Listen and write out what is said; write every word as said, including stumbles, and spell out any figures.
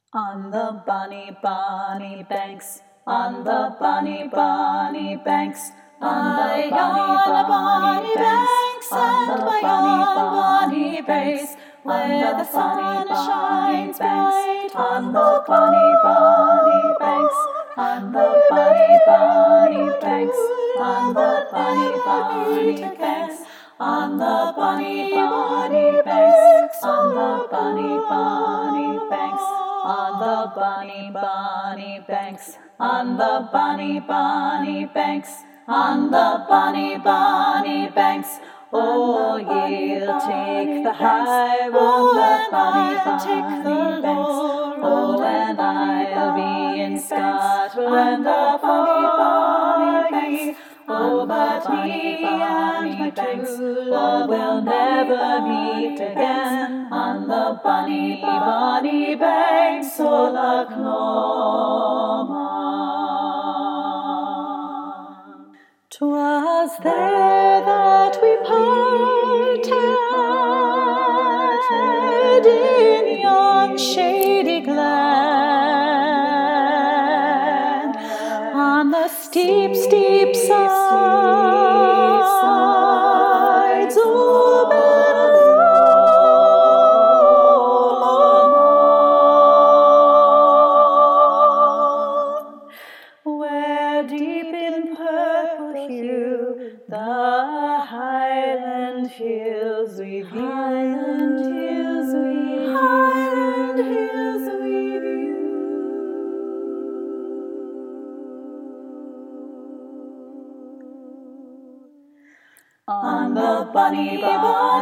On the bunny bunny banks, on the bunny bunny banks, on the bunny bunny banks, on the bunny bunny banks, where the sun shines bright, on the bunny bunny banks, on the bunny bunny banks, on the bunny bunny banks, on the bunny bunny banks, on the bunny bunny banks. On the bunny bunny banks, on the bunny bunny banks, on the bunny bunny banks. Oh, ye'll take the high road, the bunny bunny banks. Oh, and I'll be in Scotland, the bunny bunny banks. Oh, but me and my true love will never meet again on the bunny bunny banks o' Loch Lomond. 'Twas there that we parted in yon shady glen, on the steep, steep sides of Benalmond, where deep in purple hue the Highland hills we view. Highland hills we view. Highland hills we view. On the bunny bunny